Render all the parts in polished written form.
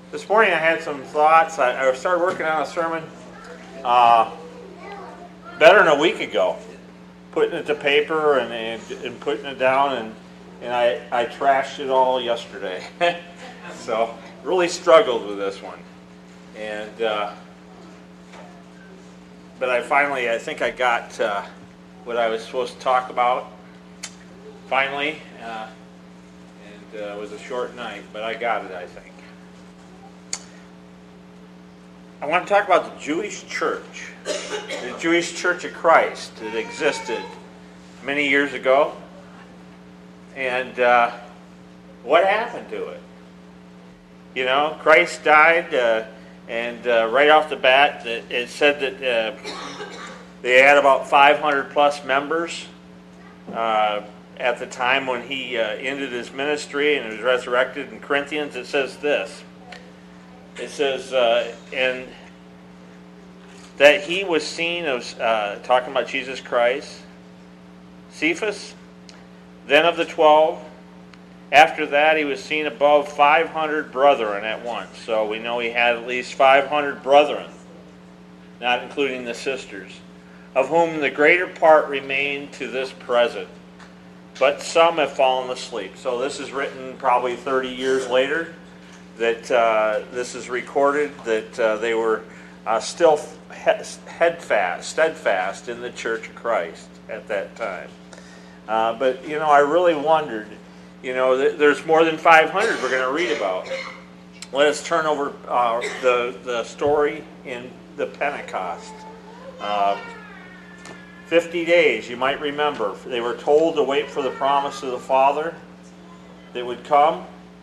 This morning I had some thoughts. I started working on a sermon uh, better than a week ago, putting it to paper and putting it down, and I trashed it all yesterday. So really struggled with this one, and but I think I got what I was supposed to talk about finally, and it was a short night, but I got it, I think. I want to talk about the Jewish church, the Jewish Church of Christ that existed many years ago, and what happened to it. You know, Christ died, and right off the bat, it said that they had about 500 plus members at the time when he ended his ministry and was resurrected. In Corinthians, it says this. It says, and that he was seen of, talking about Jesus Christ, Cephas, then of the 12. After that, he was seen above 500 brethren at once. So we know he had at least 500 brethren, not including the sisters, of whom the greater part remain to this present, but some have fallen asleep. So this is written probably 30 years later, that this is recorded, that they were still steadfast in the Church of Christ at that time. But, you know, I really wondered, you know, there's more than 500 we're going to read about. Let us turn over the story in the Pentecost. 50 days, you might remember. They were told to wait for the promise of the Father that would come.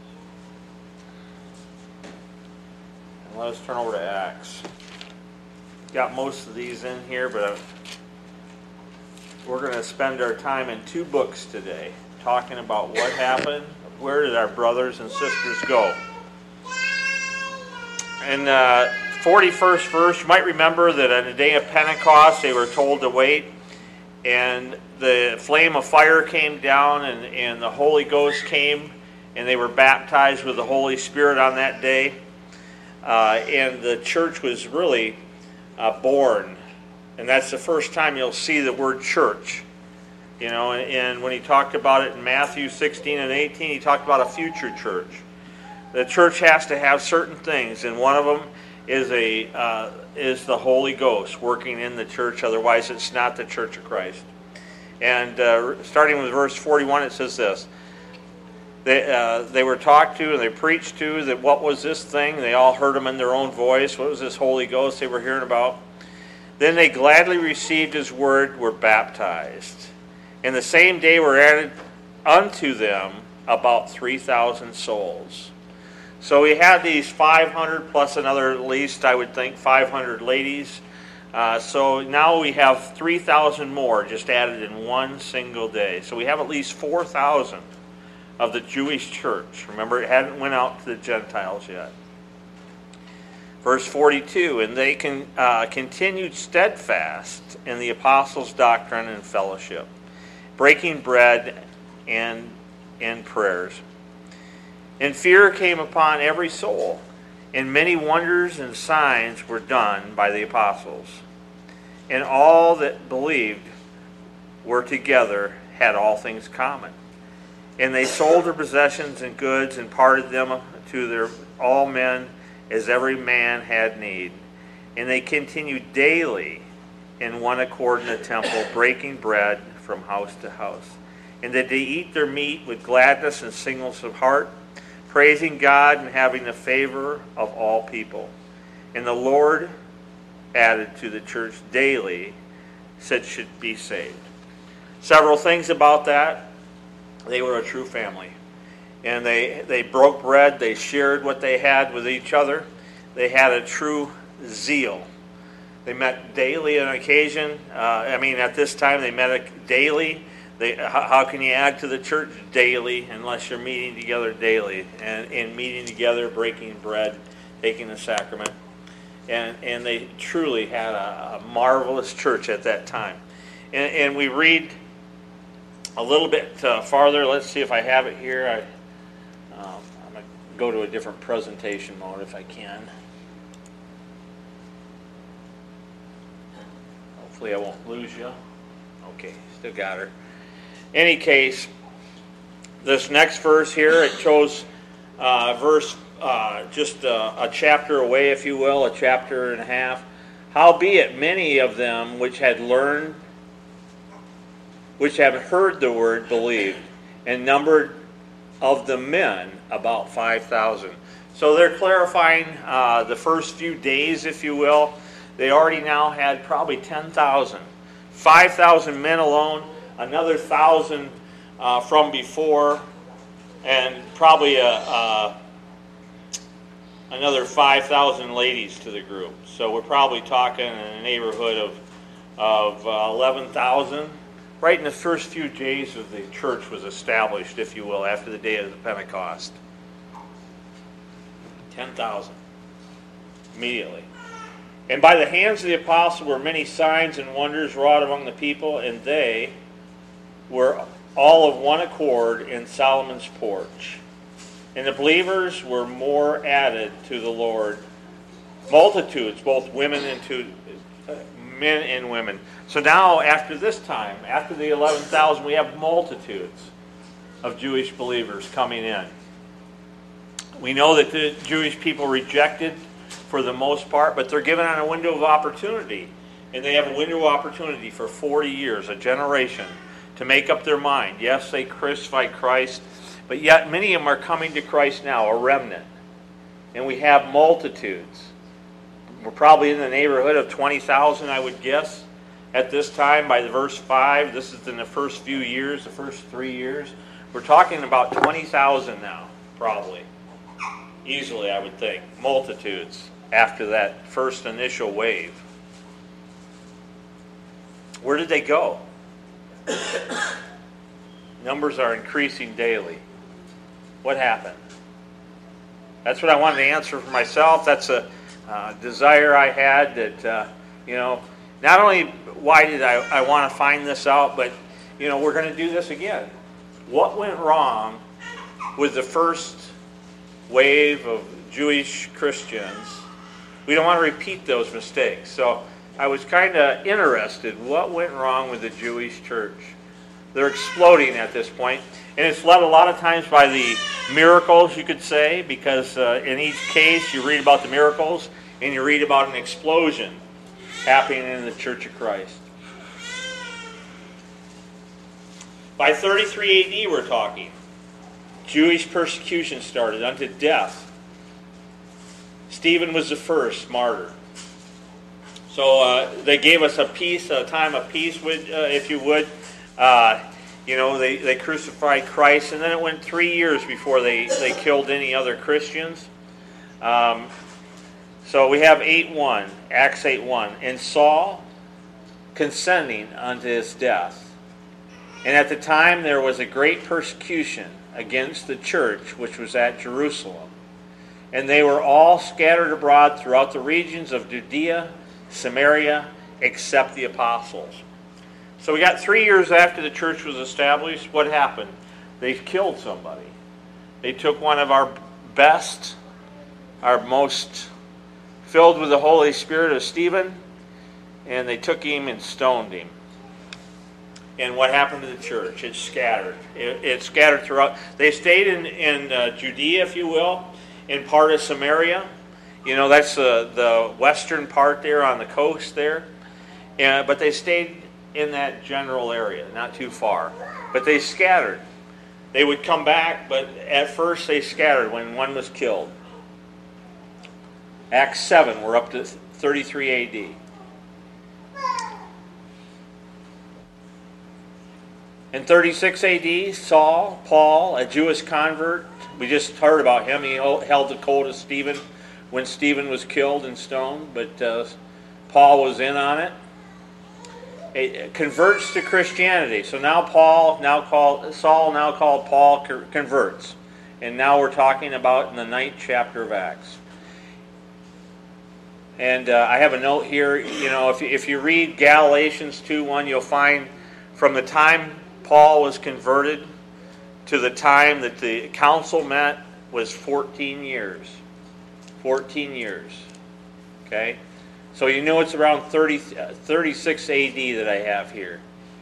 Let us turn over to Acts. Got most of these in here, but we're going to spend our time in two books today, talking about what happened, where did our brothers and sisters go. In the 41st verse, you might remember that on the day of Pentecost, they were told to wait, and the flame of fire came down, and the Holy Ghost came, and they were baptized with the Holy Spirit on that day. And the church was really born. And that's the first time you'll see the word church. You know, and when he talked about it in Matthew 16 and 18, he talked about a future church. The church has to have certain things, and one of them is the Holy Ghost working in the church. Otherwise, it's not the Church of Christ. And starting with verse 41, it says this. They were talked to and they preached to that what was this thing? They all heard them in their own voice. What was this Holy Ghost they were hearing about? Then they gladly received his word, were baptized. And the same day were added unto them about 3,000 souls. So we had these 500 plus another, at least I would think 500 ladies. So now we have 3,000 more just added in one single day. So we have at least 4,000 of the Jewish church. Remember, it hadn't went out to the Gentiles yet. Verse 42, and they continued steadfast in the apostles' doctrine and fellowship, breaking bread and in prayers. And fear came upon every soul, and many wonders and signs were done by the apostles. And all that believed were together, had all things common. And they sold their possessions and goods and parted them to all men as every man had need. And they continued daily in one accord in the temple, breaking bread from house to house. And that they eat their meat with gladness and singleness of heart, praising God and having the favor of all people. And the Lord added to the church daily such should be saved. Several things about that. They were a true family. And they broke bread. They shared what they had with each other. They had a true zeal. They met daily on occasion. At this time they met daily. How can you add to the church? Daily, unless you're meeting together daily. And meeting together, breaking bread, taking the sacrament. And they truly had a marvelous church at that time. And we read a little bit farther. Let's see if I have it here. go to a different presentation mode if I can. Hopefully I won't lose you. Okay, still got her. Any case, this next verse here, it shows just a chapter away, if you will, a chapter and a half. Howbeit many of them which had heard the word, believed, and numbered of the men about 5,000. So they're clarifying the first few days, if you will. They already now had probably 10,000. 5,000 men alone, another 1,000 from before, and probably another 5,000 ladies to the group. So we're probably talking in a neighborhood of 11,000. Right in the first few days of the church was established, if you will, after the day of the Pentecost. 10,000 immediately. And by the hands of the apostles were many signs and wonders wrought among the people, and they were all of one accord in Solomon's porch. And the believers were more added to the Lord, multitudes, both men and women. So now, after this time, after the 11,000, we have multitudes of Jewish believers coming in. We know that the Jewish people rejected for the most part, but they're given on a window of opportunity. And they have a window of opportunity for 40 years, a generation, to make up their mind. Yes, they crucified Christ, but yet many of them are coming to Christ now, a remnant. And we have multitudes. We're probably in the neighborhood of 20,000, I would guess, at this time by verse 5. This is in the first few years, the first 3 years. We're talking about 20,000 now, probably. Easily, I would think. Multitudes after that first initial wave. Where did they go? Numbers are increasing daily. What happened? That's what I wanted to answer for myself. That's a desire I had that, not only why did I want to find this out, but, we're going to do this again. What went wrong with the first wave of Jewish Christians? We don't want to repeat those mistakes. So I was kind of interested. What went wrong with the Jewish church? They're exploding at this point. And it's led a lot of times by the miracles, you could say, because in each case you read about the miracles and you read about an explosion happening in the Church of Christ. By 33 AD we're talking. Jewish persecution started unto death. Stephen was the first martyr. So they gave us a time of peace, if you would. They crucified Christ, and then it went 3 years before they killed any other Christians. So we have 8:1, Acts 8:1. And Saul consenting unto his death. And at the time there was a great persecution against the church which was at Jerusalem. And they were all scattered abroad throughout the regions of Judea, Samaria, except the apostles. So we got 3 years after the church was established. What happened? They killed somebody. They took one of our best, our most filled with the Holy Spirit of Stephen, and they took him and stoned him. And what happened to the church? It scattered. It scattered throughout. They stayed in Judea, if you will, in part of Samaria. That's the western part there on the coast there. But they stayed in that general area, not too far. But they scattered. They would come back, but at first they scattered when one was killed. Acts 7, we're up to 33 AD. In 36 AD, Saul, Paul, a Jewish convert, we just heard about him. He held the coat of Stephen when Stephen was killed and stoned, but Paul was in on it. It converts to Christianity. So now Saul, now called Paul, converts. And now we're talking about in the 9th chapter of Acts. And I have a note here. If you read Galatians 2:1, you'll find from the time Paul was converted to the time that the council met was 14 years. 14 years. Okay? So you know it's around 36 AD that I have here.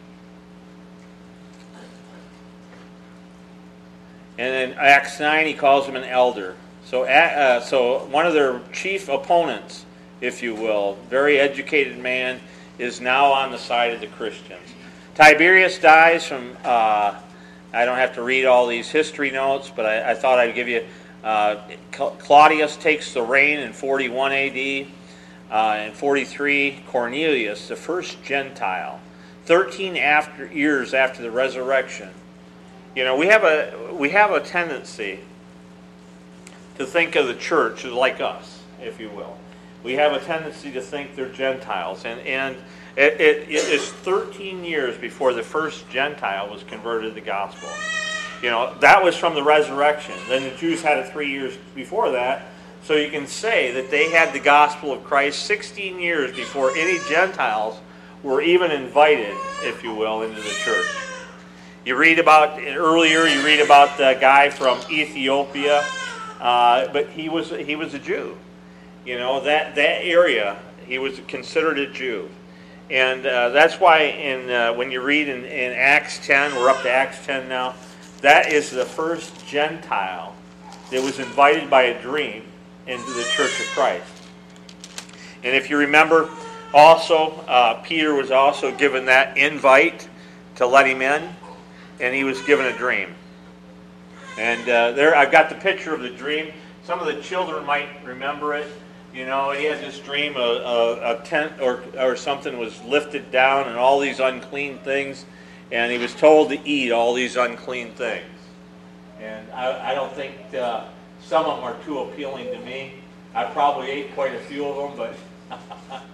And in Acts 9, he calls him an elder. So one of their chief opponents, if you will, very educated man, is now on the side of the Christians. Tiberius dies from, I don't have to read all these history notes, but I thought I'd give you, Claudius takes the reign in 41 AD. In 43, Cornelius, the first Gentile, 13 years after the resurrection. You know, we have a tendency to think of the church as like us, if you will. We have a tendency to think they're Gentiles, and it is 13 years before the first Gentile was converted to the gospel. You know, that was from the resurrection. Then the Jews had it 3 years before that. So you can say that they had the gospel of Christ 16 years before any Gentiles were even invited, if you will, into the church. You read about the guy from Ethiopia, but he was a Jew. You know, that area, he was considered a Jew. And that's why when you read in Acts 10, we're up to Acts 10 now, that is the first Gentile that was invited by a dream into the Church of Christ. And if you remember, also, Peter was also given that invite to let him in, and he was given a dream. And there, I've got the picture of the dream. Some of the children might remember it. You know, he had this dream, a tent or something was lifted down, and all these unclean things, and he was told to eat all these unclean things. And I don't think some of them are too appealing to me. I probably ate quite a few of them, but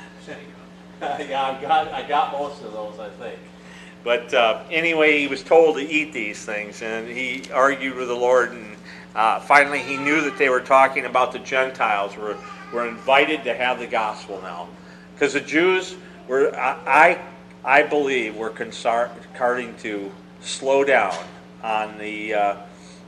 yeah, I got most of those, I think. But anyway, he was told to eat these things, and he argued with the Lord, and finally he knew that they were talking about the Gentiles were invited to have the gospel now. Because the Jews were, I believe, were starting to slow down on the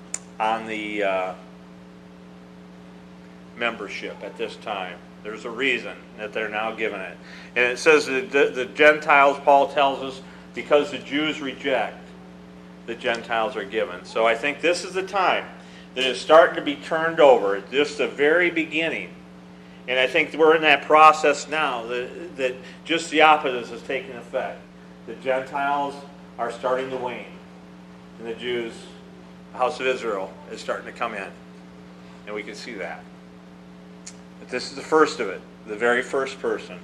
membership at this time. There's a reason that they're now given it. And it says that the Gentiles, Paul tells us, because the Jews reject, the Gentiles are given. So I think this is the time that it's starting to be turned over, just the very beginning. And I think we're in that process now, that just the opposite is taking effect. The Gentiles are starting to wane, and the Jews, the house of Israel, is starting to come in. And we can see that. But this is the first of it, the very first person.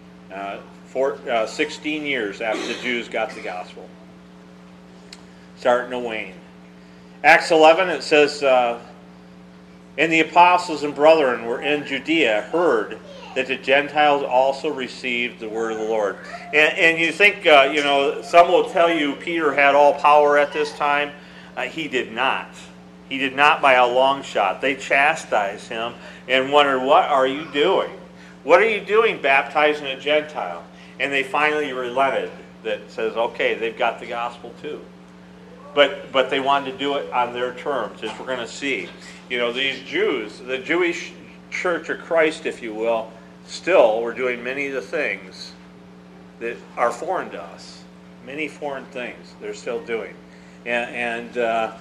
16 years after the Jews got the gospel. Starting to wane. Acts 11, it says, and the apostles and brethren were in Judea heard that the Gentiles also received the word of the Lord. And you think, some will tell you Peter had all power at this time. He did not. He did not by a long shot. They chastised him and wondered, what are you doing? What are you doing baptizing a Gentile? And they finally relented. That says, okay, they've got the gospel too. But they wanted to do it on their terms, as we're going to see. You know, these Jews, the Jewish Church of Christ, if you will, still were doing many of the things that are foreign to us. Many foreign things they're still doing. And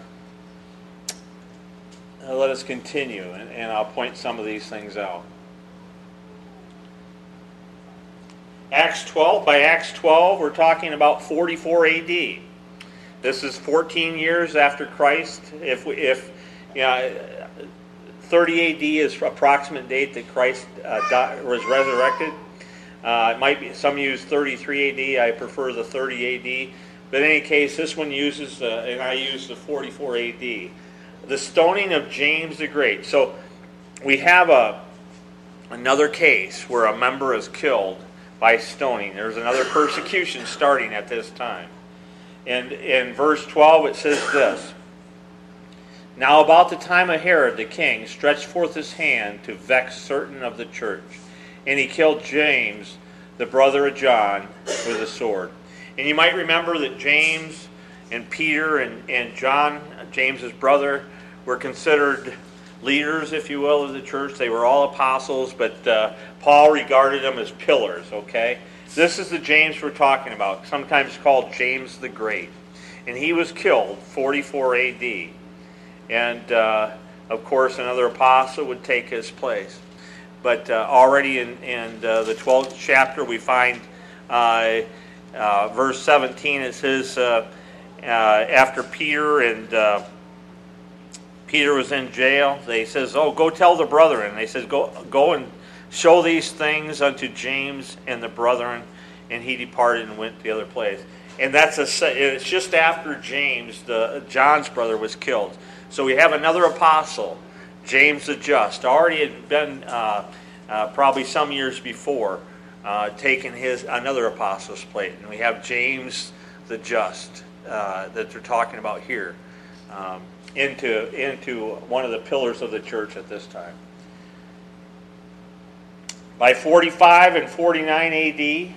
let us continue, and I'll point some of these things out. Acts 12. By Acts 12, we're talking about 44 AD. This is 14 years after Christ. If 30 AD is approximate date that Christ was resurrected. It might be some use 33 AD. I prefer the 30 AD. But in any case, this one uses, and I use the 44 AD. The stoning of James the Great. So we have another case where a member is killed by stoning. There's another persecution starting at this time. And in verse 12 it says this. Now about the time of Herod the king stretched forth his hand to vex certain of the church. And he killed James, the brother of John, with a sword. And you might remember that James and Peter and John, James's brother, were considered leaders, if you will, of the church. They were all apostles, but Paul regarded them as pillars, okay? This is the James we're talking about, sometimes called James the Great. And he was killed 44 AD. And, of course, another apostle would take his place. But already in the 12th chapter, we find verse 17. It says, after Peter and Peter was in jail, they says, "Oh, go tell the brethren." They says, "Go and show these things unto James and the brethren." And he departed and went to the other place. And it's just after James, John's brother, was killed. So we have another apostle, James the Just, already had been probably some years before taken another apostle's place. And we have James the Just that they're talking about here. Into one of the pillars of the church at this time. By 45 and 49 AD,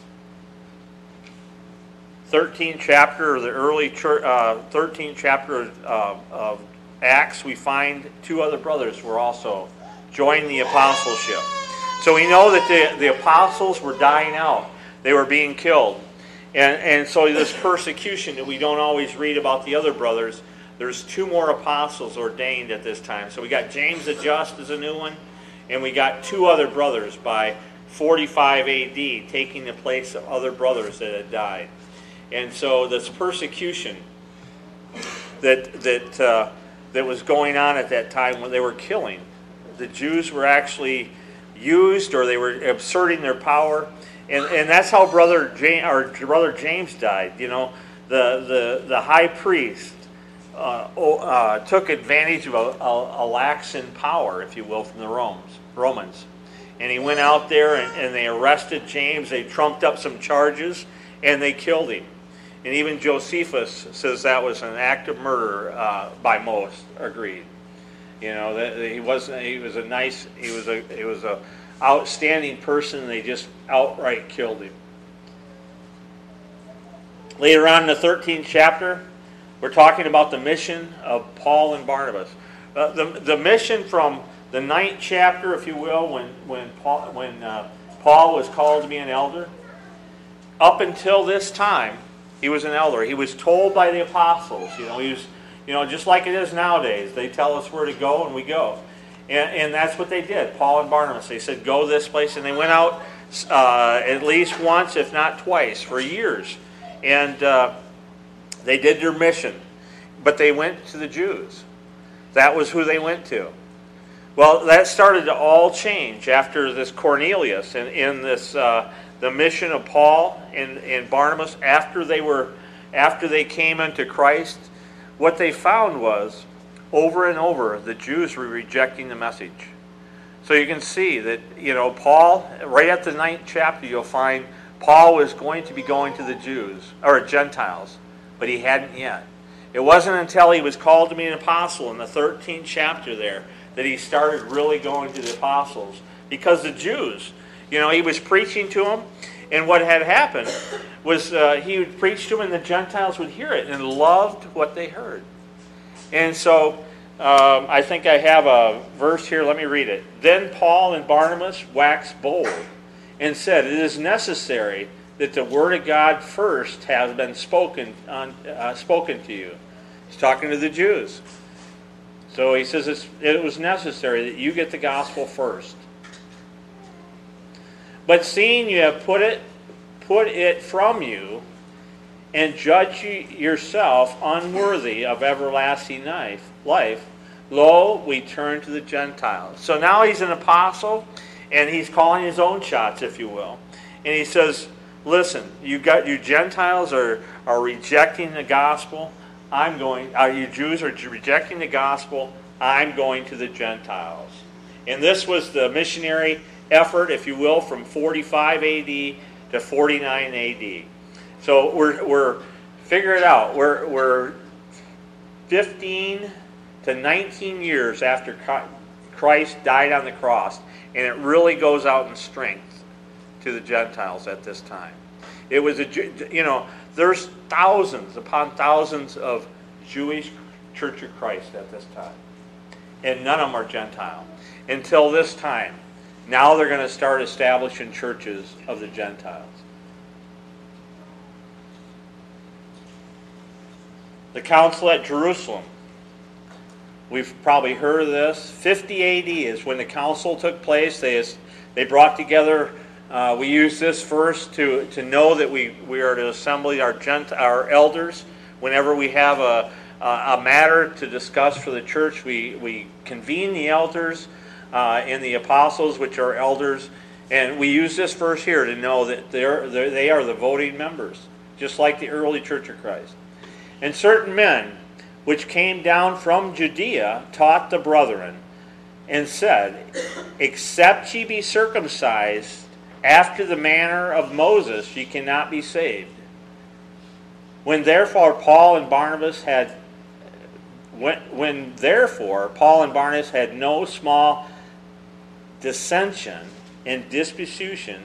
13th chapter of the early church, 13th chapter of Acts, we find two other brothers were also joined the apostleship. So we know that the apostles were dying out; they were being killed, and so this persecution that we don't always read about the other brothers. There's two more apostles ordained at this time. So we got James the Just as a new one, and we got two other brothers by 45 AD taking the place of other brothers that had died. And so this persecution that was going on at that time when they were killing, the Jews were actually used, or they were asserting their power, and that's how brother James died. You know, the high priest took advantage of a lax in power, if you will, from the Romans. And he went out there and they arrested James. They trumped up some charges and they killed him. And even Josephus says that was an act of murder by most agreed. You know, that he was a outstanding person, and they just outright killed him. Later on in the 13th chapter, we're talking about the mission of Paul and Barnabas. The mission from the 9th chapter, if you will, when Paul was called to be an elder, up until this time, he was an elder. He was told by the apostles. He was, just like it is nowadays. They tell us where to go, and we go. And that's what they did. Paul and Barnabas. They said, "Go this place," and they went out at least once, if not twice, for years, and they did their mission, but they went to the Jews. That was who they went to. Well, that started to all change after this Cornelius and in this the mission of Paul and Barnabas after they came unto Christ. What they found was over and over the Jews were rejecting the message. So you can see that Paul, right at the 9th chapter, you'll find Paul was going to be going to the Jews or Gentiles. But he hadn't yet. It wasn't until he was called to be an apostle in the 13th chapter there that he started really going to the apostles. Because the Jews, he was preaching to them, and what had happened was he would preach to them and the Gentiles would hear it and loved what they heard. And so I think I have a verse here. Let me read it. Then Paul and Barnabas waxed bold and said, "It is necessary that the word of God first has been spoken to you." He's talking to the Jews. So he says it was necessary that you get the gospel first. "But seeing you have put it from you, and judge yourself unworthy of everlasting life, lo, we turn to the Gentiles." So now he's an apostle, and he's calling his own shots, if you will. And he says, "Listen, you Gentiles are rejecting the gospel. You Jews are rejecting the gospel. I'm going to the Gentiles." And this was the missionary effort, if you will, from 45 AD to 49 AD. So we're figure it out. We're 15 to 19 years after Christ died on the cross, and it really goes out in strength to the Gentiles at this time. It was there's thousands upon thousands of Jewish Church of Christ at this time. And none of them are Gentile. Until this time. Now they're going to start establishing churches of the Gentiles. The council at Jerusalem. We've probably heard of this. 50 AD is when the council took place. They brought together, we use this verse to know that we are to assemble our elders. Whenever we have a matter to discuss for the church, we convene the elders and the apostles, which are elders. And we use this verse here to know that they are the voting members, just like the early Church of Christ. And certain men, which came down from Judea, taught the brethren, and said, except ye be circumcised after the manner of Moses, ye cannot be saved. When therefore Paul and Barnabas had no small dissension and disputation,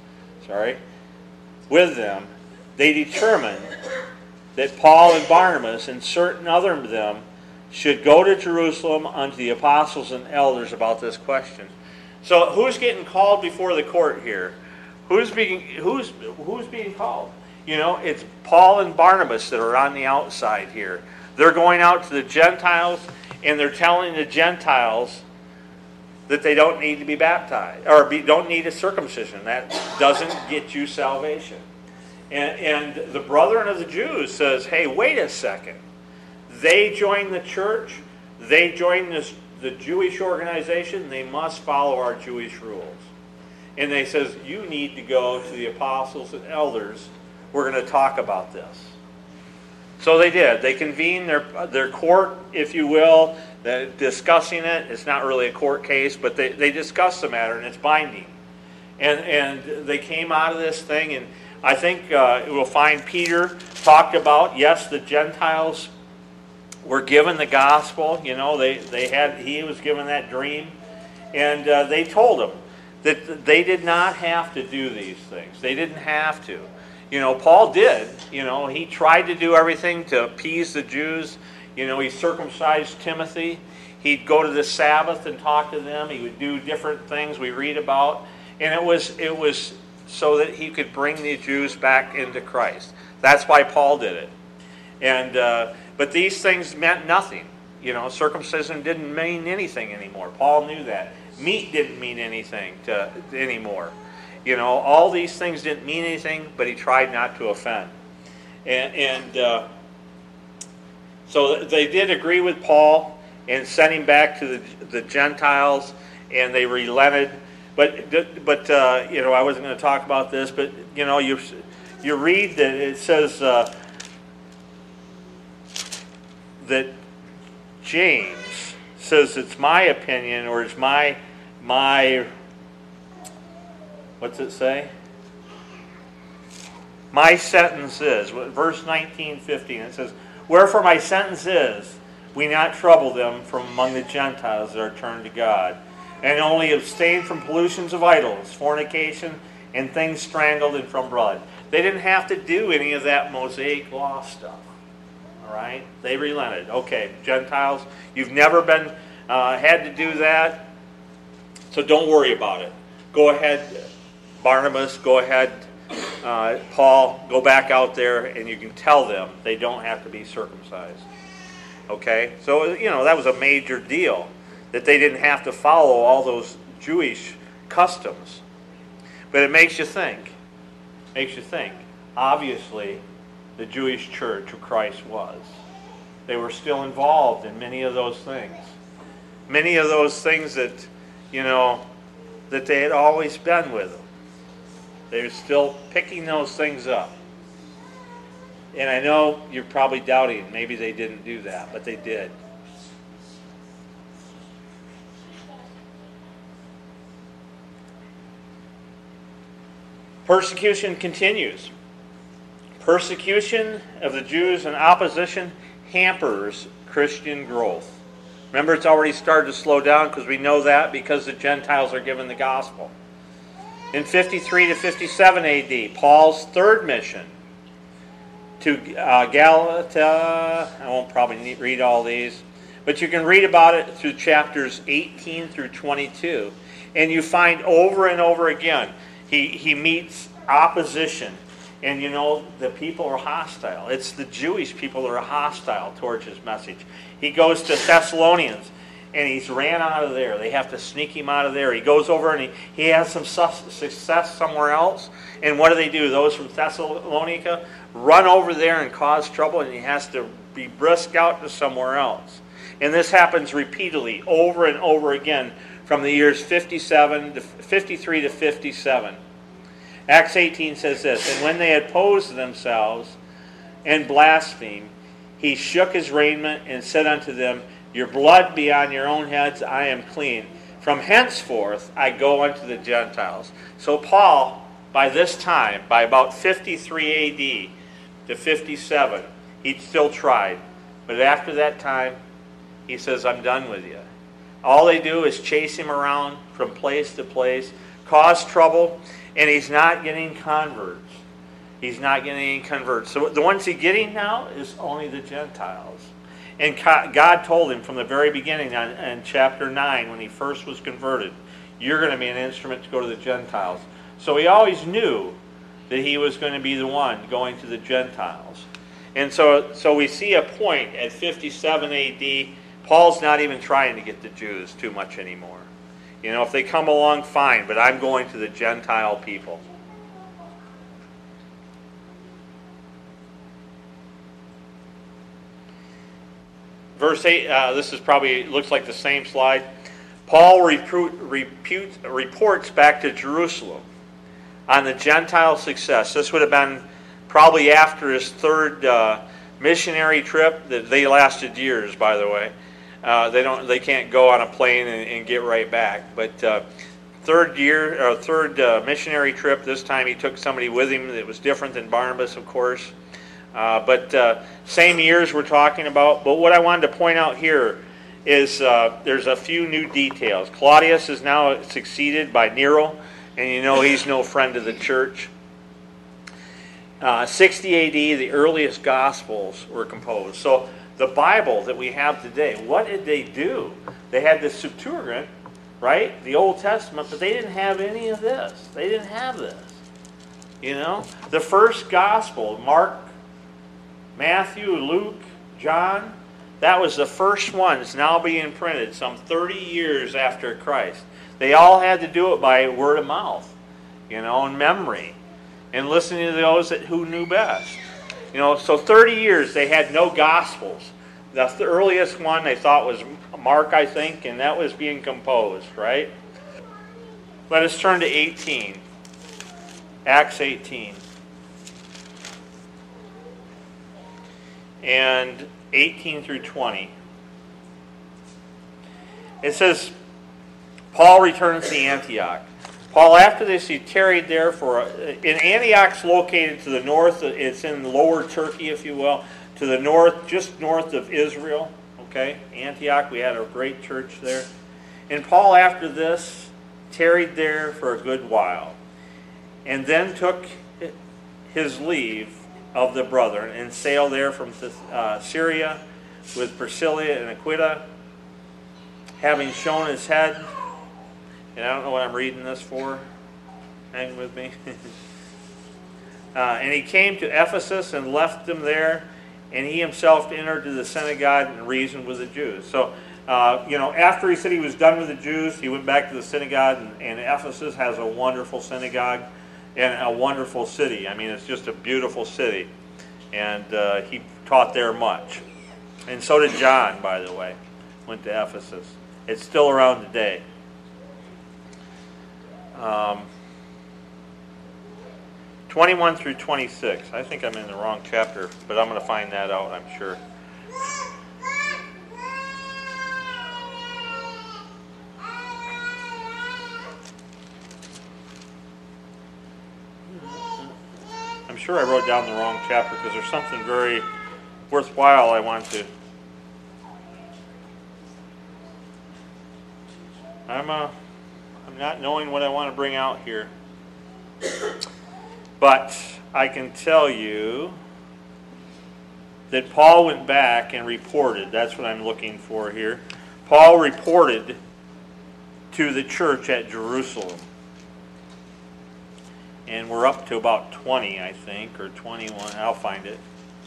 with them, they determined that Paul and Barnabas and certain other of them should go to Jerusalem unto the apostles and elders about this question. So who's getting called before the court here? Who's being called? You know, it's Paul and Barnabas that are on the outside here. They're going out to the Gentiles, and they're telling the Gentiles that they don't need to be baptized, or don't need a circumcision. That doesn't get you salvation. And the brethren of the Jews says, hey, wait a second. They join the church. They join the Jewish organization. They must follow our Jewish rules. And they says, you need to go to the apostles and elders. We're going to talk about this. So they did. They convened their court, if you will, discussing it. It's not really a court case, but they discussed the matter, and it's binding. And they came out of this thing, and I think we'll find Peter talked about, yes, the Gentiles were given the gospel. You know, he was given that dream. And they told him that they did not have to do these things. They didn't have to. You know, Paul did. You know, he tried to do everything to appease the Jews. You know, he circumcised Timothy. He'd go to the Sabbath and talk to them. He would do different things we read about. And it was so that he could bring the Jews back into Christ. That's why Paul did it. And but these things meant nothing. You know, circumcision didn't mean anything anymore. Paul knew that. Meat didn't mean anything anymore. You know, all these things didn't mean anything, but he tried not to offend. And so they did agree with Paul and sent him back to the Gentiles, and they relented. But you know, I wasn't going to talk about this, but you know, you read that it says that James says it's my opinion, or it's my what's it say? My sentence is, verse 19:15, it says, wherefore my sentence is, we not trouble them from among the Gentiles that are turned to God, and only abstain from pollutions of idols, fornication, and things strangled, and from blood. They didn't have to do any of that Mosaic law stuff. All right? They relented. Okay, Gentiles, you've never been had to do that, so don't worry about it. Go ahead, Barnabas, go ahead, Paul, go back out there, and you can tell them they don't have to be circumcised. Okay? So, you know, that was a major deal, that they didn't have to follow all those Jewish customs. But it makes you think. Obviously, the Jewish church of Christ was. They were still involved in many of those things. Many of those things that, you know, that they had always been with them. They were still picking those things up. And I know you're probably doubting maybe they didn't do that, but they did. Persecution continues. Persecution of the Jews and opposition hampers Christian growth. Remember, it's already started to slow down because we know that because the Gentiles are given the gospel. In 53 to 57 AD, Paul's third mission to Galata. I won't probably read all these, but you can read about it through chapters 18 through 22. And you find over and over again, he meets opposition. And the people are hostile. It's the Jewish people that are hostile towards his message. He goes to Thessalonians, and he's ran out of there. They have to sneak him out of there. He goes over and he has some success somewhere else. And what do? Those from Thessalonica run over there and cause trouble, and he has to be brisked out to somewhere else. And this happens repeatedly, over and over again, from the years 53 to 57. Acts 18 says this, "And when they had posed themselves and blasphemed, he shook his raiment and said unto them, Your blood be on your own heads, I am clean. From henceforth I go unto the Gentiles." So Paul, by this time, by about 53 A.D. to 57, he still tried. But after that time, he says, "I'm done with you." All they do is chase him around from place to place, cause trouble, and he's not getting converts. He's not getting any converts. So the ones he's getting now is only the Gentiles. And God told him from the very beginning in chapter 9, when he first was converted, you're going to be an instrument to go to the Gentiles. So he always knew that he was going to be the one going to the Gentiles. And so we see a point at 57 A.D., Paul's not even trying to get the Jews too much anymore. If they come along, fine, but I'm going to the Gentile people. Verse 8, this is probably, looks like the same slide. Paul reports back to Jerusalem on the Gentile success. This would have been probably after his third missionary trip. They lasted years, by the way. They can't go on a plane and get right back. But third missionary trip. This time he took somebody with him that was different than Barnabas, of course. But same years we're talking about. But what I wanted to point out here is there's a few new details. Claudius is now succeeded by Nero, and he's no friend of the church. 60 A.D., the earliest Gospels were composed. So the Bible that we have today, what did they do? They had the Septuagint, right? The Old Testament, but they didn't have any of this. They didn't have this. The first Gospel, Mark, Matthew, Luke, John, that was the first one that's now being printed some 30 years after Christ. They all had to do it by word of mouth, and memory, and listening to those who knew best. So 30 years they had no Gospels. The earliest one they thought was Mark, I think, and that was being composed, right? Let us turn to 18. Acts 18. And 18 through 20. It says, Paul returns to Antioch. Paul, after this, he tarried there in Antioch's located to the north. It's in lower Turkey, if you will, to the north, just north of Israel. Okay, Antioch, we had a great church there. And Paul, after this, tarried there for a good while, and then took his leave of the brethren and sailed there from Syria with Priscilla and Aquila, having shown his head. And I don't know what I'm reading this for. Hang with me. And he came to Ephesus and left them there, and he himself entered to the synagogue and reasoned with the Jews. So, after he said he was done with the Jews, he went back to the synagogue, and Ephesus has a wonderful synagogue and a wonderful city. I mean, it's just a beautiful city. And he taught there much. And so did John, by the way, went to Ephesus. It's still around today. 21 through 26. I think I'm in the wrong chapter, but I'm going to find that out, I'm sure. I'm sure I wrote down the wrong chapter because there's something very worthwhile I want to. I'm not knowing what I want to bring out here. But I can tell you that Paul went back and reported. That's what I'm looking for here. Paul reported to the church at Jerusalem. And we're up to about 20, I think, or 21. I'll find it.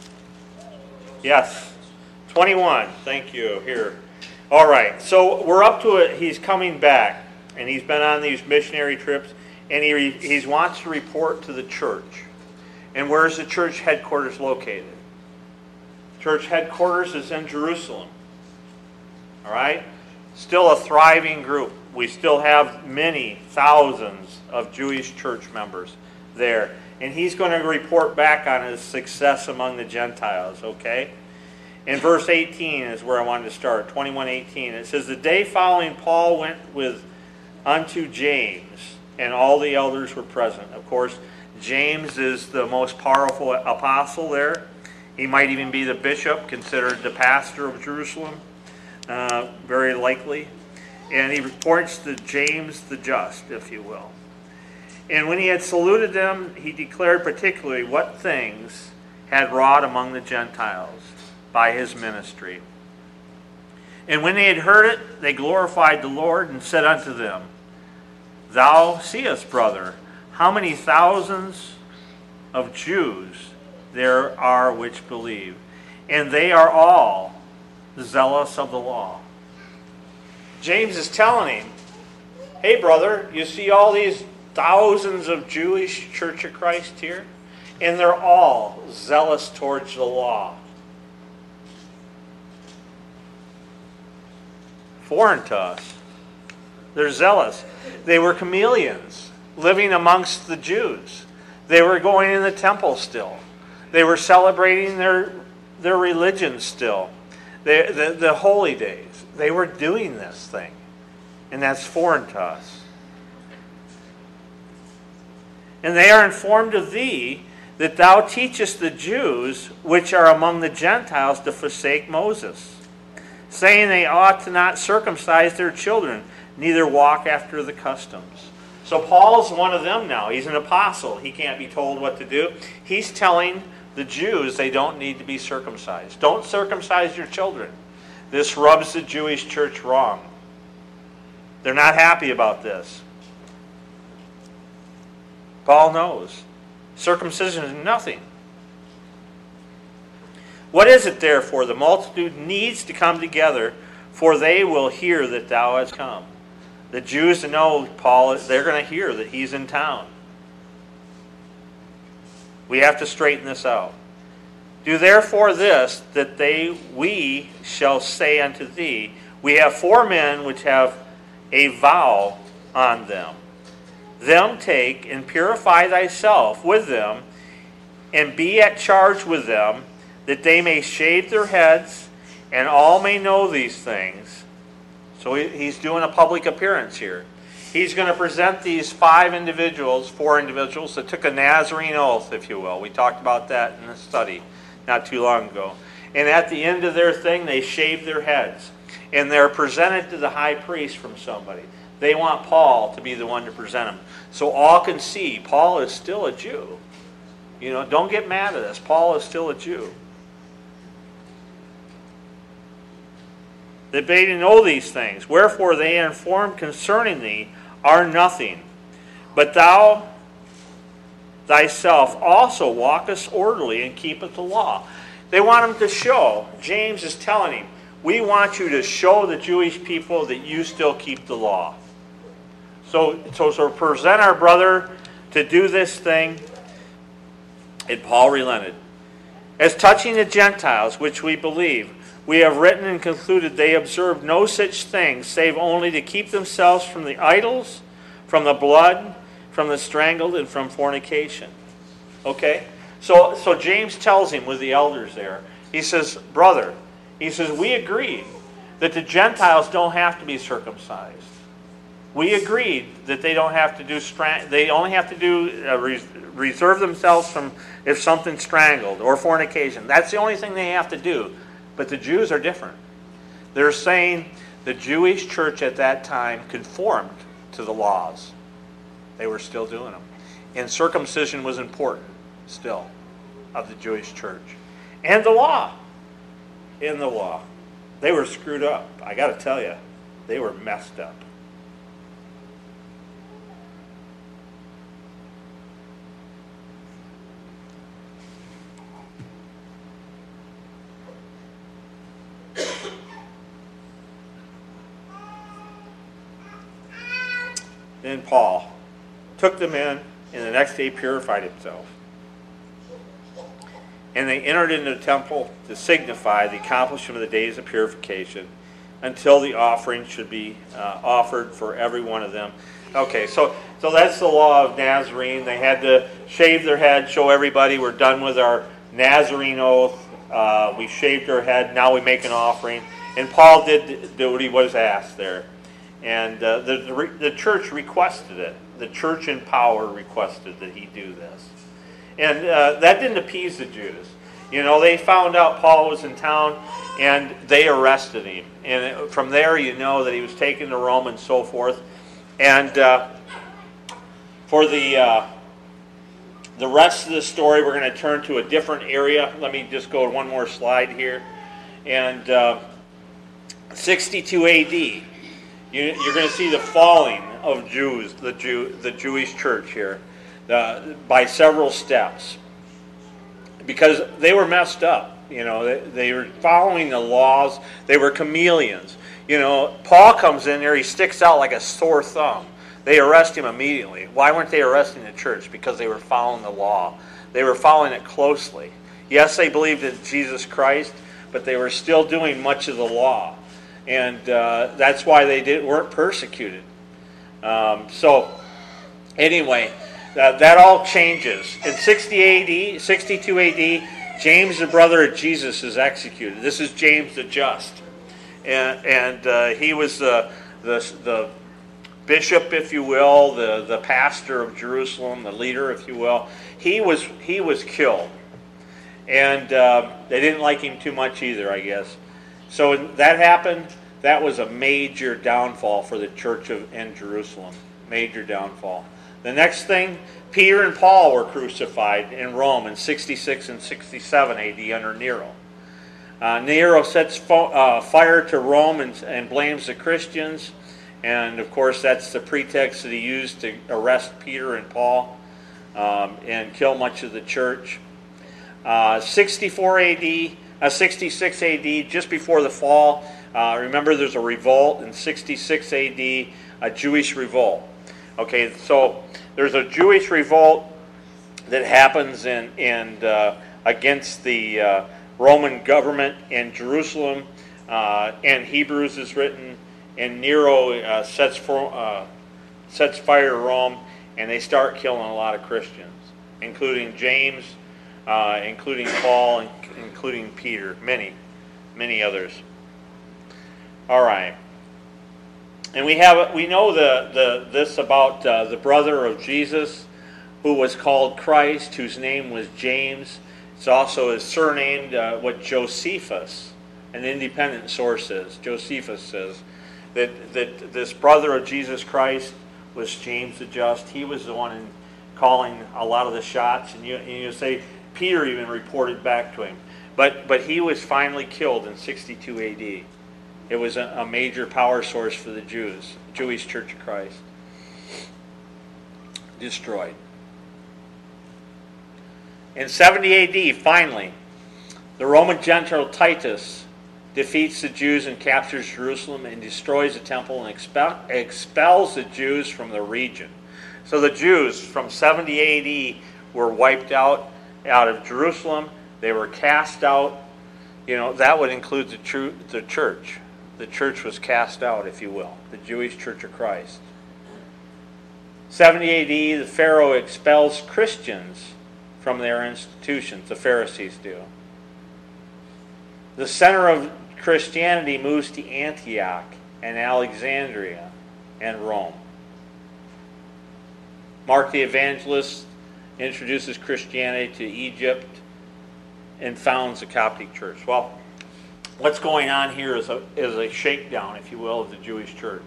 Yes, 21. Thank you. Here. All right. So we're up to it. He's coming back, and he's been on these missionary trips, and he wants to report to the church. And where's the church headquarters located? Church headquarters is in Jerusalem. All right? Still a thriving group. We still have many thousands of Jewish church members there. And he's going to report back on his success among the Gentiles, okay? In verse 18 is where I wanted to start, 21:18. It says, "The day following Paul went unto James, and all the elders were present." Of course, James is the most powerful apostle there. He might even be the bishop, considered the pastor of Jerusalem, very likely. And he reports to James the just, if you will. "And when he had saluted them, he declared particularly what things had wrought among the Gentiles by his ministry. And when they had heard it, they glorified the Lord and said unto them, Thou seest, brother, how many thousands of Jews there are which believe, and they are all zealous of the law." James is telling him, hey brother, you see all these thousands of Jewish Church of Christ here? And they're all zealous towards the law. Foreign to us. They're zealous. They were chameleons living amongst the Jews. They were going in the temple still. They were celebrating their religion still. The holy days. They were doing this thing. And that's foreign to us. "And they are informed of thee that thou teachest the Jews which are among the Gentiles to forsake Moses, saying they ought to not circumcise their children, neither walk after the customs." So Paul's one of them now. He's an apostle. He can't be told what to do. He's telling the Jews they don't need to be circumcised. Don't circumcise your children. This rubs the Jewish church wrong. They're not happy about this. Paul knows. Circumcision is nothing. "What is it therefore? The multitude needs to come together, for they will hear that thou hast come." The Jews know Paul, they're going to hear that he's in town. We have to straighten this out. "Do therefore this, that we shall say unto thee, We have 4 men which have a vow on them. Them take and purify thyself with them, and be at charge with them, that they may shave their heads, and all may know these things." So he's doing a public appearance here. He's going to present these 4 individuals that took a Nazarene oath, if you will. We talked about that in the study not too long ago. And at the end of their thing, they shave their heads. And they're presented to the high priest from somebody. They want Paul to be the one to present them. So all can see Paul is still a Jew. You know, don't get mad at us. Paul is still a Jew. "That they know these things. Wherefore they are informed concerning thee are nothing. But thou thyself also walkest orderly and keepeth the law." They want him to show. James is telling him, we want you to show the Jewish people that you still keep the law. So present our brother to do this thing. And Paul relented. "As touching the Gentiles, which we believe, we have written and concluded they observe no such thing, save only to keep themselves from the idols, from the blood, from the strangled, and from fornication." Okay? So James tells him with the elders there, he says, brother, he says, we agreed that the Gentiles don't have to be circumcised. We agreed that they don't have to do, they only have to do, reserve themselves from if something's strangled or fornication. That's the only thing they have to do. But the Jews are different. They're saying the Jewish church at that time conformed to the laws. They were still doing them. And circumcision was important still of the Jewish church. And the law. In the law. They were screwed up. I got to tell you, they were messed up. Then Paul took them in, and the next day purified himself. And they entered into the temple to signify the accomplishment of the days of purification until the offering should be offered for every one of them. Okay, so that's the law of Nazarene. They had to shave their head, show everybody we're done with our Nazarene oath. We shaved our head, now we make an offering. And Paul did what he was asked there. And the church requested it. The church in power requested that he do this. And that didn't appease the Jews. You know, they found out Paul was in town, and they arrested him. And from there, you know that he was taken to Rome and so forth. And for the rest of the story, we're going to turn to a different area. Let me just go one more slide here. And 62 A.D., you're going to see the falling of Jews, the Jewish church here, by several steps, because they were messed up. You know, they were following the laws. They were chameleons. You know, Paul comes in there. He sticks out like a sore thumb. They arrest him immediately. Why weren't they arresting the church? Because they were following the law. They were following it closely. Yes, they believed in Jesus Christ, but they were still doing much of the law. And that's why they weren't persecuted. So, anyway, that all changes. In 62 A.D., James, the brother of Jesus, is executed. This is James the Just. And he was the bishop, if you will, the pastor of Jerusalem, the leader, if you will. He was killed. And they didn't like him too much either, I guess. So when that happened, that was a major downfall for the church in Jerusalem. Major downfall. The next thing, Peter and Paul were crucified in Rome in 66 and 67 A.D. under Nero. Nero sets fire to Rome and blames the Christians. And, of course, that's the pretext that he used to arrest Peter and Paul and kill much of the church. 66 A.D., just before the fall, remember there's a revolt in 66 A.D., a Jewish revolt. Okay, so there's a Jewish revolt that happens against the Roman government in Jerusalem, and Hebrews is written, and Nero sets fire to Rome, and they start killing a lot of Christians, including James, including Paul, including Peter, many others. All right. And we know this about the brother of Jesus, who was called Christ, whose name was James. It's also surnamed what Josephus, an independent source says. Josephus says that this brother of Jesus Christ was James the Just. He was the one calling a lot of the shots, and you say Peter even reported back to him. But he was finally killed in 62 A.D. It was a major power source for the Jewish Church of Christ. Destroyed. In 70 A.D., finally, the Roman general Titus defeats the Jews and captures Jerusalem and destroys the temple and expels the Jews from the region. So the Jews from 70 A.D. were wiped out of Jerusalem. They were cast out. You know, that would include the church. The church was cast out, if you will, the Jewish Church of Christ. 70 A.D., the Pharaoh expels Christians from their institutions. The Pharisees do. The center of Christianity moves to Antioch and Alexandria and Rome. Mark the Evangelist introduces Christianity to Egypt and founds the Coptic Church. Well, what's going on here is a shakedown, if you will, of the Jewish church.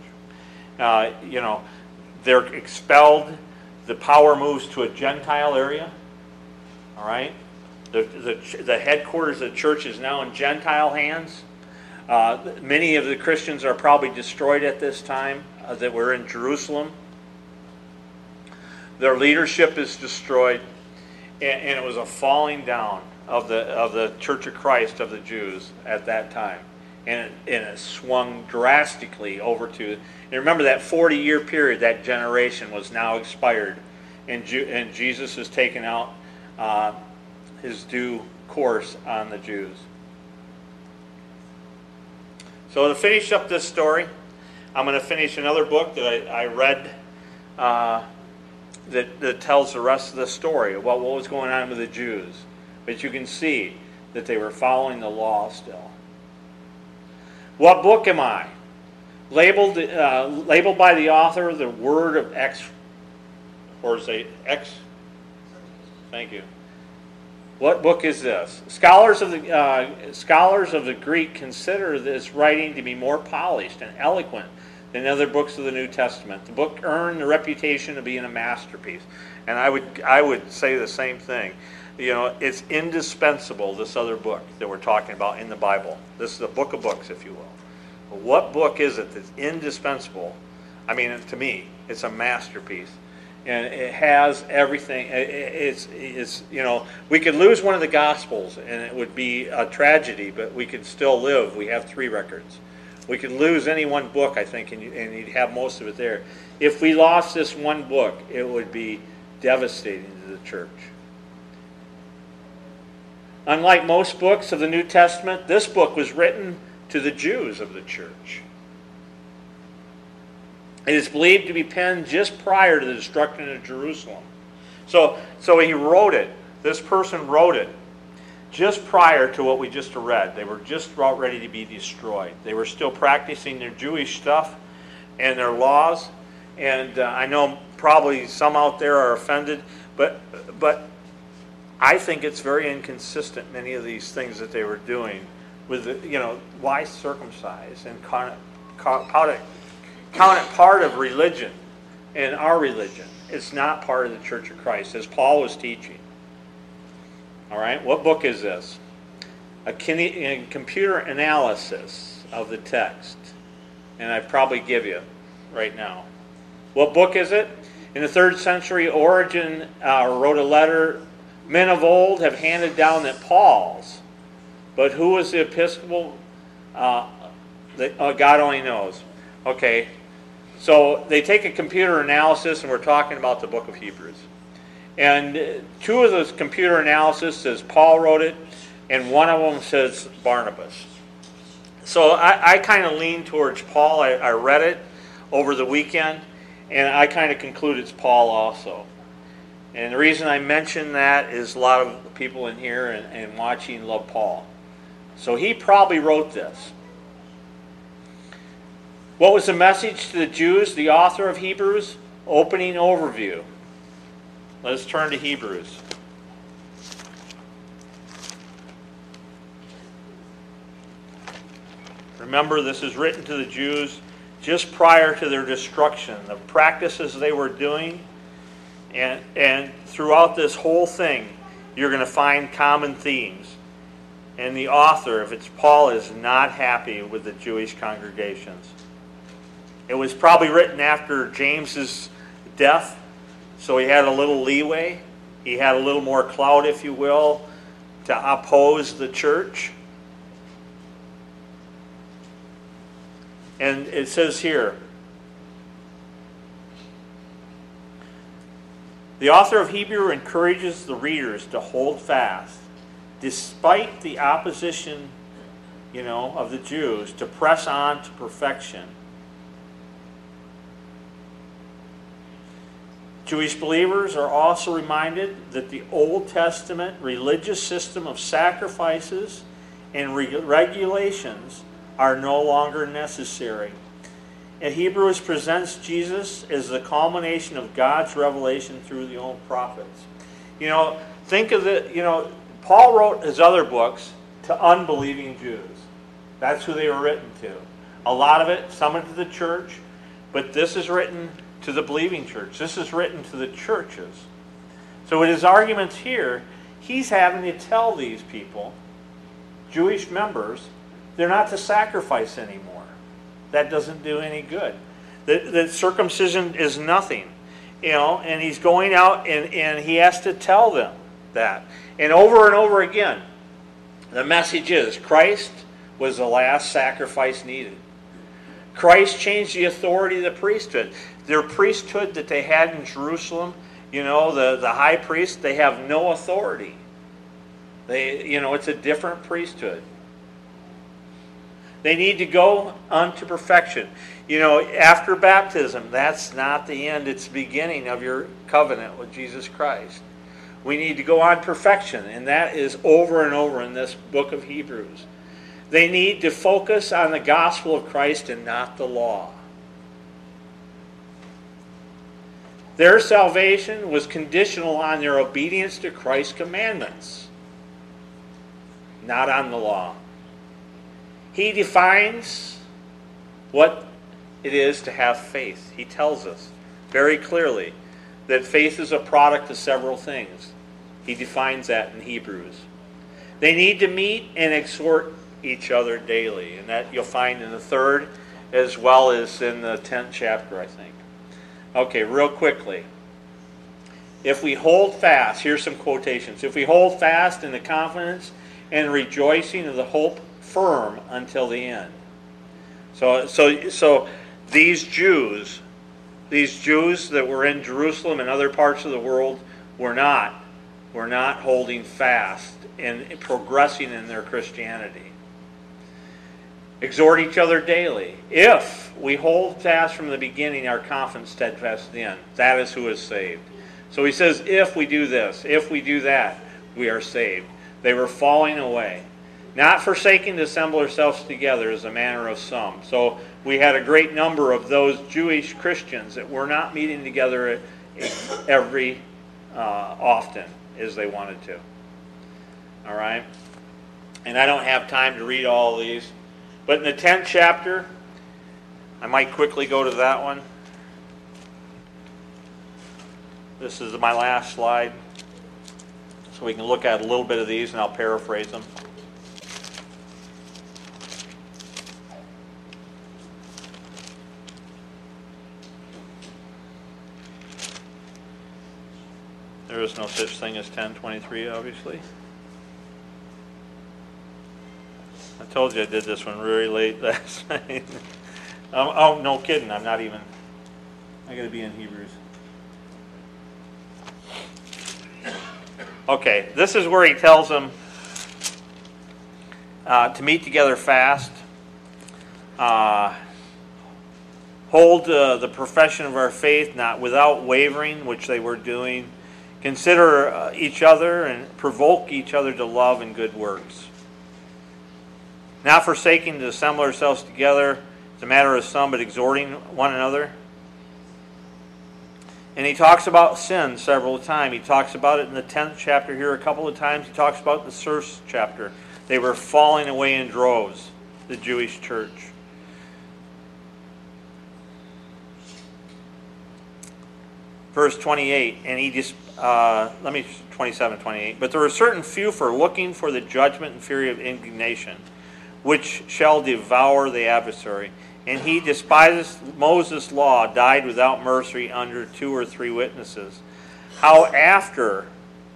They're expelled. The power moves to a Gentile area. All right? The headquarters of the church is now in Gentile hands. Many of the Christians are probably destroyed at this time that were in Jerusalem. Their leadership is destroyed, and it was a falling down of the Church of Christ of the Jews at that time. And it swung drastically over to, and remember that 40-year period, that generation was now expired, and Jesus has taken out his due course on the Jews. So to finish up this story, I'm going to finish another book that I read that tells the rest of the story about what was going on with the Jews. But you can see that they were following the law still. What book am I? Labeled by the author, the Word of X, or say X? Thank you. What book is this? Scholars of the Greek consider this writing to be more polished and eloquent than other books of the New Testament. The book earned the reputation of being a masterpiece, and I would say the same thing. It's indispensable, this other book that we're talking about in the Bible. This is a book of books, if you will. But what book is it that's indispensable? I mean, to me, it's a masterpiece. And it has everything. It's we could lose one of the Gospels, and it would be a tragedy, but we could still live. We have 3 records. We could lose any one book, I think, and you'd have most of it there. If we lost this one book, it would be devastating to the church. Unlike most books of the New Testament, this book was written to the Jews of the church. It is believed to be penned just prior to the destruction of Jerusalem. So he wrote it. This person wrote it just prior to what we just read. They were just about ready to be destroyed. They were still practicing their Jewish stuff and their laws. And I know probably some out there are offended, but I think it's very inconsistent, many of these things that they were doing with, why circumcise and count it part of religion and our religion. It's not part of the Church of Christ, as Paul was teaching. All right, what book is this? A computer analysis of the text. And I probably give you right now. What book is it? In the 3rd century, Origen wrote a letter. Men of old have handed down that Paul's, but who was the Episcopal? God only knows. Okay, so they take a computer analysis, and we're talking about the book of Hebrews. And 2 of those computer analysis says Paul wrote it, and one of them says Barnabas. So I kind of lean towards Paul. I read it over the weekend, and I kind of conclude it's Paul also. And the reason I mention that is a lot of people in here and watching love Paul. So he probably wrote this. What was the message to the Jews, the author of Hebrews? Opening overview. Let's turn to Hebrews. Remember, this is written to the Jews just prior to their destruction. The practices they were doing, and throughout this whole thing, you're going to find common themes. And the author, if it's Paul, is not happy with the Jewish congregations. It was probably written after James's death, so he had a little leeway. He had a little more clout, if you will, to oppose the church. And it says here, the author of Hebrew encourages the readers to hold fast, despite the opposition, of the Jews, to press on to perfection. Jewish believers are also reminded that the Old Testament religious system of sacrifices and regulations are no longer necessary. And Hebrews presents Jesus as the culmination of God's revelation through the old prophets. Think of it, Paul wrote his other books to unbelieving Jews. That's who they were written to. A lot of it, some to the church, but this is written to the believing church. This is written to the churches. So in his arguments here, he's having to tell these people, Jewish members, they're not to sacrifice anymore. That doesn't do any good. The circumcision is nothing. And he's going out and he has to tell them that. And over again, the message is Christ was the last sacrifice needed. Christ changed the authority of the priesthood. Their priesthood that they had in Jerusalem, the high priest, they have no authority. It's a different priesthood. They need to go unto perfection. After baptism, that's not the end. It's the beginning of your covenant with Jesus Christ. We need to go on perfection, and that is over and over in this book of Hebrews. They need to focus on the gospel of Christ and not the law. Their salvation was conditional on their obedience to Christ's commandments, not on the law. He defines what it is to have faith. He tells us very clearly that faith is a product of several things. He defines that in Hebrews. They need to meet and exhort each other daily, and that you'll find in the 3rd as well as in the 10th chapter, I think. Okay, real quickly. If we hold fast, here's some quotations. If we hold fast in the confidence and rejoicing of the hope firm until the end. So these Jews that were in Jerusalem and other parts of the world were not holding fast and progressing in their Christianity. Exhort each other daily. If we hold fast from the beginning our confidence steadfast to the end, that is who is saved. So he says, if we do this, if we do that, we are saved. They were falling away. Not forsaking to assemble ourselves together as the manner of some. So we had a great number of those Jewish Christians that were not meeting together every often as they wanted to. All right? And I don't have time to read all of these. But in the 10th chapter, I might quickly go to that one. This is my last slide. So we can look at a little bit of these and I'll paraphrase them. There is no such thing as 10:23, obviously. I told you I did this one really late last night. Oh, no kidding. I'm not even. I got to be in Hebrews. Okay, this is where he tells them to meet together fast, hold the profession of our faith, not without wavering, which they were doing. Consider each other and provoke each other to love and good works. Not forsaking to assemble ourselves together, it's a matter of some, but exhorting one another. And he talks about sin several times. He talks about it in the 10th chapter here a couple of times. He talks about it in the 1st chapter. They were falling away in droves, the Jewish church. Verse 28, and he just, 27, 28. But there were certain few for looking for the judgment and fury of indignation, which shall devour the adversary. And he despised Moses' law, died without mercy under 2 or 3 witnesses. How after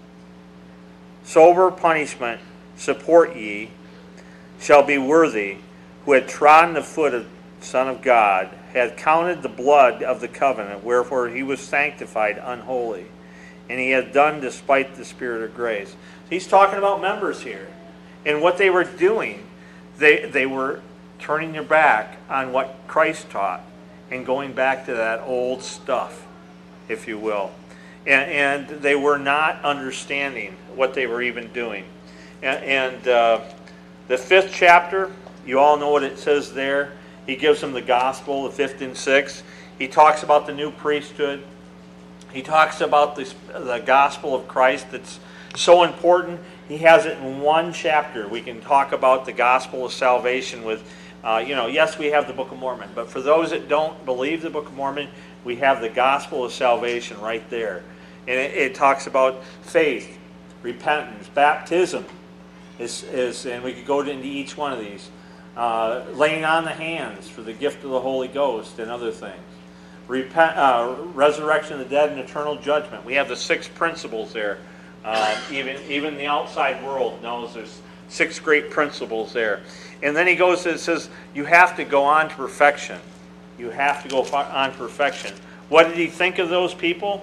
sober punishment support ye shall be worthy, who had trodden the foot of the Son of God, had counted the blood of the covenant, wherefore he was sanctified unholy. And he had done despite the Spirit of grace. He's talking about members here. And what they were doing, they were turning their back on what Christ taught and going back to that old stuff, if you will. And they were not understanding what they were even doing. And the 5th chapter, you all know what it says there. He gives them the gospel, the 5th and 6th. He talks about the new priesthood. He talks about the gospel of Christ that's so important. He has it in one chapter. We can talk about the gospel of salvation with, yes, we have the Book of Mormon. But for those that don't believe the Book of Mormon, we have the gospel of salvation right there. And it talks about faith, repentance, baptism is, and we could go into each one of these. Laying on the hands for the gift of the Holy Ghost and other things. Resurrection of the dead and eternal judgment. We have the 6 principles there. Even the outside world knows there's 6 great principles there. And then he goes and says, you have to go on to perfection. You have to go on to perfection. What did he think of those people?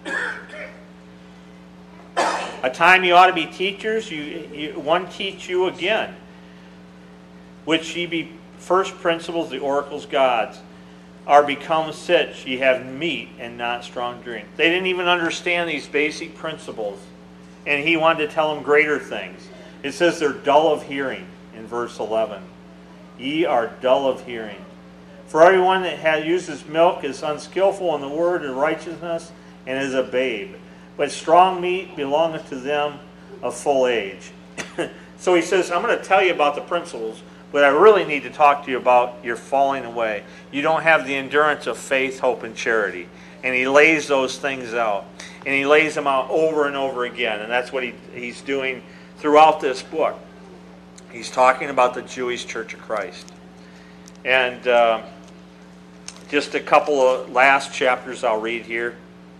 A time you ought to be teachers, one teach you again. Which ye be first principles, the oracles gods, are become such ye have meat and not strong drink. They didn't even understand these basic principles. And he wanted to tell them greater things. It says they're dull of hearing in verse 11. Ye are dull of hearing. For everyone that uses milk is unskillful in the word of righteousness and is a babe. But strong meat belongeth to them of full age. So he says, I'm going to tell you about the principles, but I really need to talk to you about your falling away. You don't have the endurance of faith, hope, and charity. And he lays those things out. And he lays them out over and over again. And that's what he's doing throughout this book. He's talking about the Jewish Church of Christ. And just a couple of last chapters I'll read here.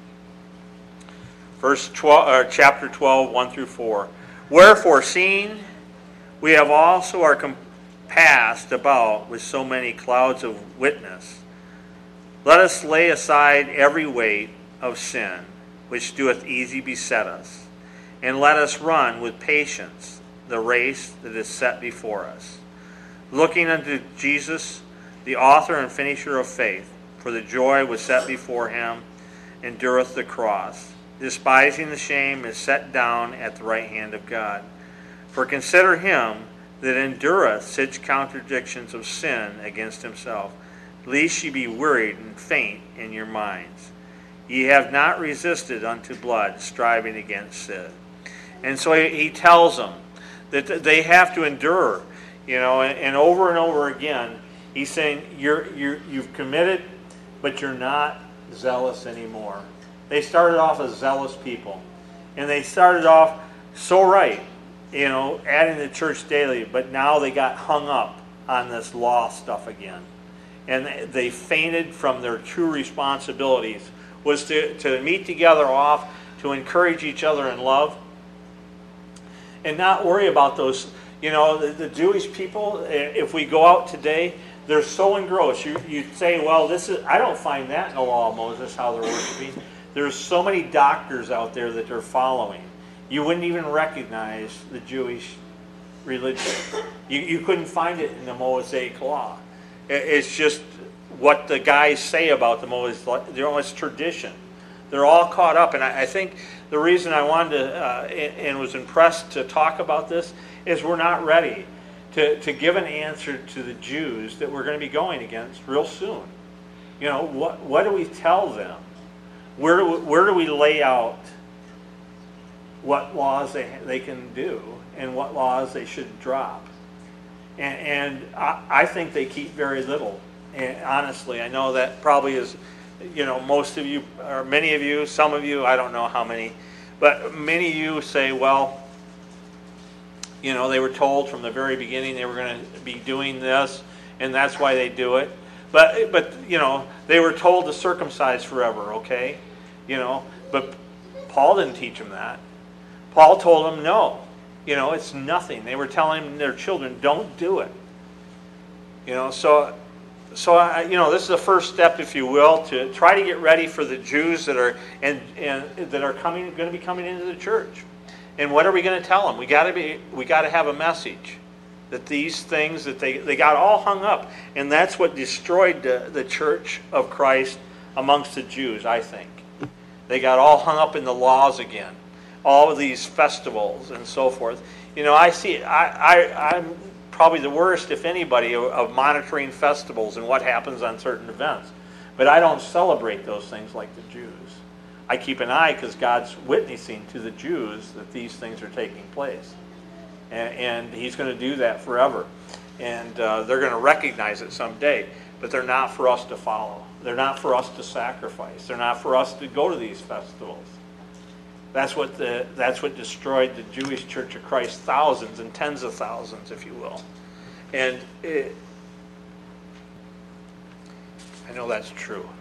Chapter 12, 1 through 4. Wherefore, seeing we have also our compassed about with so many clouds of witness, let us lay aside every weight of sin, which doeth easily beset us, and let us run with patience the race that is set before us, looking unto Jesus, the author and finisher of faith, for the joy was set before him, endureth the cross, despising the shame, is set down at the right hand of God. For consider him that endureth such contradictions of sin against himself, lest ye be wearied and faint in your minds. Ye have not resisted unto blood, striving against sin. And so he tells them that they have to endure, and over again, he's saying, you've committed, but you're not zealous anymore. They started off as zealous people, and they started off so right, adding to church daily, but now they got hung up on this law stuff again. And they fainted from their true responsibilities, was to meet together off, to encourage each other in love, and not worry about those, the Jewish people, if we go out today, they're so engrossed. You say, well, I don't find that in the law of Moses, how they're worshiping. There's so many doctors out there that they're following. You wouldn't even recognize the Jewish religion. You couldn't find it in the Mosaic law. It's just what the guys say about the Mosaic law. It's tradition. They're all caught up. And I think the reason I wanted to, and was impressed to talk about this, is we're not ready to give an answer to the Jews that we're going to be going against real soon. What do we tell them? Where do we lay out what laws they can do and what laws they should drop? And I think they keep very little. And honestly, I know that probably is, most of you, or many of you, some of you, I don't know how many, but many of you say, well, they were told from the very beginning they were going to be doing this, and that's why they do it. But they were told to circumcise forever, okay? But Paul didn't teach them that. Paul told them, no, it's nothing. They were telling their children, don't do it. So this is the first step, if you will, to try to get ready for the Jews that are and that are going to be coming into the church. And what are we going to tell them? We got to have a message that these things that they got all hung up, and that's what destroyed the church of Christ amongst the Jews, I think. They got all hung up in the laws again, all of these festivals and so forth. I'm probably the worst, if anybody, of monitoring festivals and what happens on certain events. But I don't celebrate those things like the Jews. I keep an eye because God's witnessing to the Jews that these things are taking place. And he's going to do that forever. And they're going to recognize it someday. But they're not for us to follow. They're not for us to sacrifice. They're not for us to go to these festivals. That's what destroyed the Jewish Church of Christ, thousands and tens of thousands, if you will. And I know that's true.